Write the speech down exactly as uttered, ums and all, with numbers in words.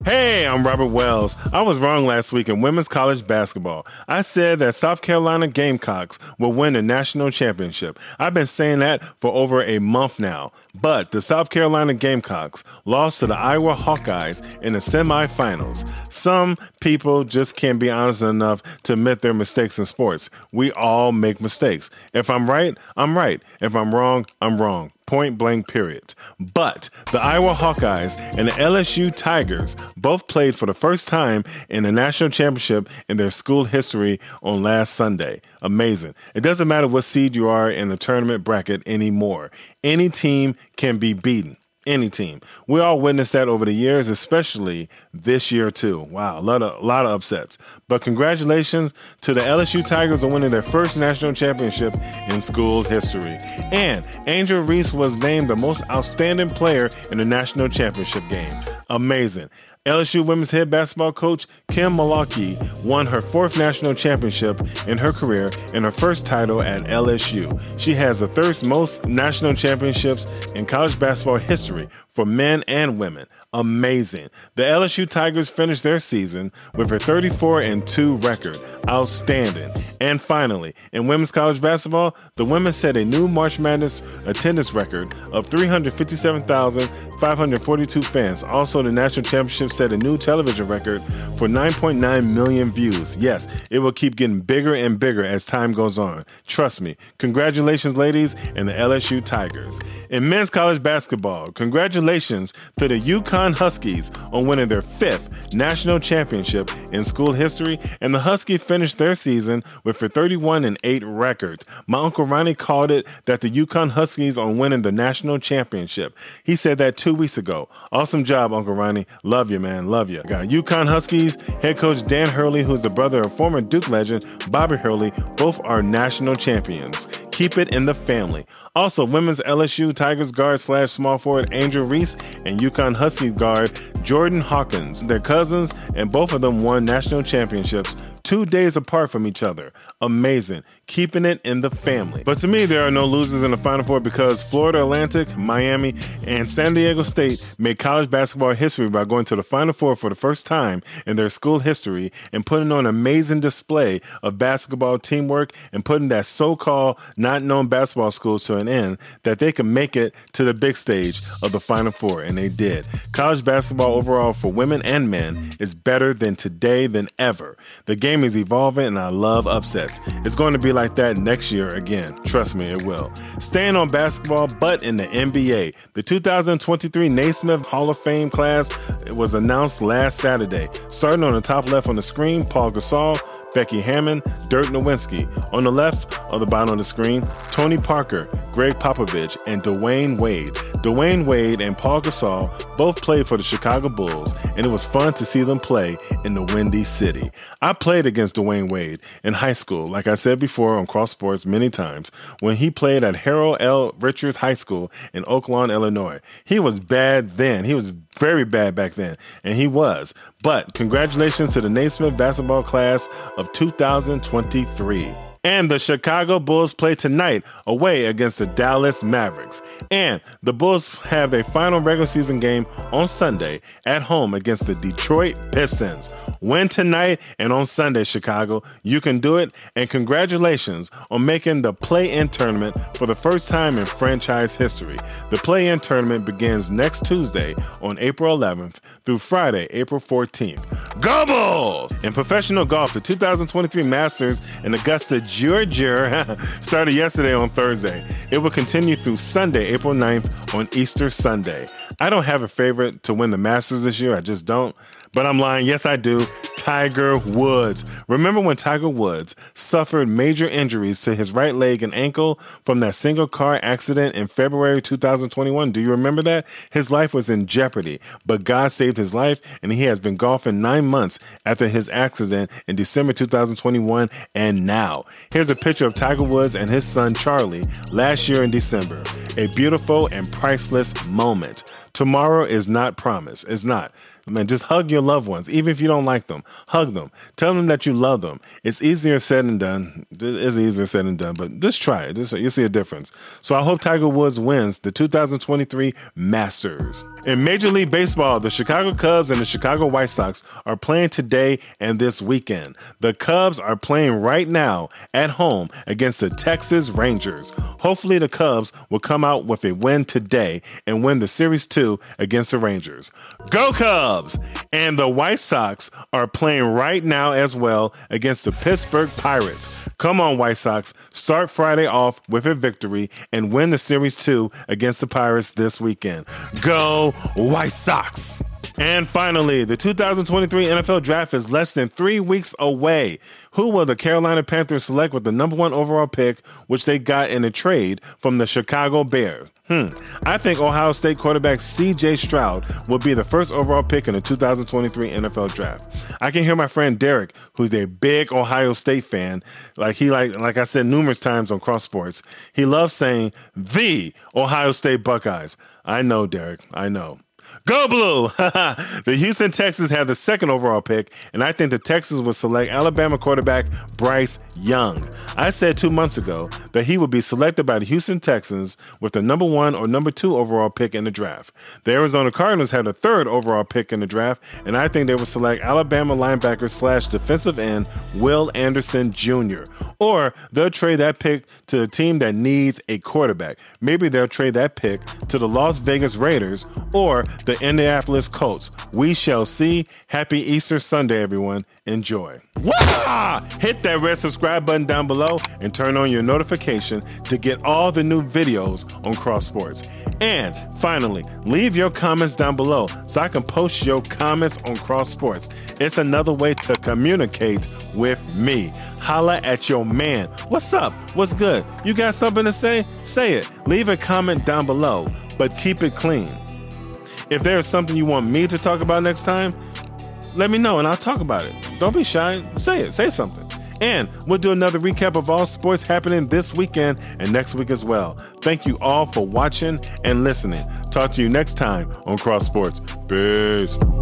Hey, I'm Robert Wells. I was wrong last week in women's college basketball. I said that South Carolina Gamecocks will win the national championship. I've been saying that for over a month now. But the South Carolina Gamecocks lost to the Iowa Hawkeyes in the semifinals. Some people just can't be honest enough to admit their mistakes in sports. We all make mistakes. If I'm right, I'm right. If I'm wrong, I'm wrong. Point blank, period. But the Iowa Hawkeyes and the L S U Tigers both played for the first time in the national championship in their school history on last Sunday. Amazing. It doesn't matter what seed you are in the tournament bracket anymore. Any team can be beaten. Any team. We all witnessed that over the years, especially this year too. Wow, a lot of, a lot of upsets. But congratulations to the L S U Tigers on winning their first national championship in school history. And Angel Reese was named the most outstanding player in the national championship game. Amazing. L S U women's head basketball coach Kim Mulkey won her fourth national championship in her career and her first title at L S U. She has the third most national championships in college basketball history for men and women. Amazing. The L S U Tigers finished their season with a thirty-four and two record. Outstanding. And finally, in women's college basketball, the women set a new March Madness attendance record of three hundred fifty-seven thousand five hundred forty-two fans. Also, the national championship set a new television record for nine point nine million views. Yes, it will keep getting bigger and bigger as time goes on. Trust me. Congratulations, ladies, and the L S U Tigers. In men's college basketball, congratulations to the UConn Huskies on winning their fifth national championship in school history, and the Huskies finished their season with a thirty-one and eight record. My Uncle Ronnie called it that the UConn Huskies on winning the national championship. He said that two weeks ago. Awesome job, Uncle Ronnie. Love you, man. Love you. Got UConn Huskies head coach Dan Hurley, who's the brother of former Duke legend Bobby Hurley. Both are national champions. Keep it in the family. Also, women's L S U Tigers guard slash small forward Angel Reese and UConn Huskies guard Jordan Hawkins. They're cousins, and both of them won national championships two days apart from each other. Amazing. Keeping it in the family. But to me, there are no losers in the Final Four because Florida Atlantic, Miami, and San Diego State made college basketball history by going to the Final Four for the first time in their school history and putting on an amazing display of basketball teamwork and putting that so-called not known basketball schools to an end that they could make it to the big stage of the Final Four, and they did. College basketball overall for women and men is better than today than ever. The game is evolving, and I love upsets. It's going to be like that next year again. Trust me, it will. Staying on basketball, but in the N B A. The two thousand twenty-three Naismith Hall of Fame class was announced last Saturday. Starting on the top left on the screen, Paul Gasol, Becky Hammon, Dirk Nowitzki. On the left, on the bottom of the screen, Tony Parker, Greg Popovich, and Dwayne Wade. Dwayne Wade and Paul Gasol both played for the Chicago Bulls, and it was fun to see them play in the Windy City. I played against Dwayne Wade in high school, like I said before on Cross Sports many times, when he played at Harold L. Richards High School in Oak Lawn, Illinois. He was bad then. He was very bad back then, and he was. But congratulations to the Naismith basketball class of two thousand twenty-three. And the Chicago Bulls play tonight away against the Dallas Mavericks. And the Bulls have their final regular season game on Sunday at home against the Detroit Pistons. Win tonight and on Sunday, Chicago. You can do it. And congratulations on making the play-in tournament for the first time in franchise history. The play-in tournament begins next Tuesday on April eleventh through Friday, April fourteenth. Go Bulls! In professional golf, the two thousand twenty-three Masters in Augusta, Georgia started yesterday on Thursday. It will continue through Sunday, April ninth on Easter Sunday. I don't have a favorite to win the Masters this year. I just don't. But I'm lying. Yes, I do. Tiger Woods. Remember when Tiger Woods suffered major injuries to his right leg and ankle from that single car accident in February two thousand twenty-one? Do you remember that? His life was in jeopardy, but God saved his life, and he has been golfing nine months after his accident in December two thousand twenty-one and now. Here's a picture of Tiger Woods and his son Charlie last year in December. A beautiful and priceless moment. Tomorrow is not promised. It's not. Man, just hug your loved ones, even if you don't like them. Hug them. Tell them that you love them. It's easier said than done. It's easier said than done, but just try it. Just, you'll see a difference. So I hope Tiger Woods wins the two thousand twenty-three Masters. In Major League Baseball, the Chicago Cubs and the Chicago White Sox are playing today and this weekend. The Cubs are playing right now at home against the Texas Rangers. Hopefully the Cubs will come out with a win today and win the Series two against the Rangers. Go Cubs! And the White Sox are playing right now as well against the Pittsburgh Pirates. Come on, White Sox. Start Friday off with a victory and win the Series two against the Pirates this weekend. Go White Sox! And finally, the two thousand twenty-three N F L Draft is less than three weeks away. Who will the Carolina Panthers select with the number one overall pick, which they got in a trade from the Chicago Bears? Hmm. I think Ohio State quarterback C J Stroud will be the first overall pick in the two thousand twenty-three N F L Draft. I can hear my friend Derek, who's a big Ohio State fan, like he like like I said numerous times on Cross Sports. He loves saying the Ohio State Buckeyes. I know, Derek. I know. Go Blue! The Houston Texans have the second overall pick, and I think the Texans will select Alabama quarterback Bryce Young. I said two months ago that he would be selected by the Houston Texans with the number one or number two overall pick in the draft. The Arizona Cardinals had the third overall pick in the draft, and I think they would select Alabama linebacker slash defensive end Will Anderson Junior Or they'll trade that pick to the team that needs a quarterback. Maybe they'll trade that pick to the Las Vegas Raiders or the Indianapolis Colts. We shall see. Happy Easter Sunday, everyone. Enjoy. Wah! Hit that red subscribe button down below and turn on your notification to get all the new videos on Cross Sports. And finally, leave your comments down below so I can post your comments on Cross Sports. It's another way to communicate with me. Holla at your man. What's up? What's good? You got something to say? Say it. Leave a comment down below, but keep it clean. If there's something you want me to talk about next time, let me know and I'll talk about it. Don't be shy. Say it. Say something. And we'll do another recap of all sports happening this weekend and next week as well. Thank you all for watching and listening. Talk to you next time on Cross Sports. Peace.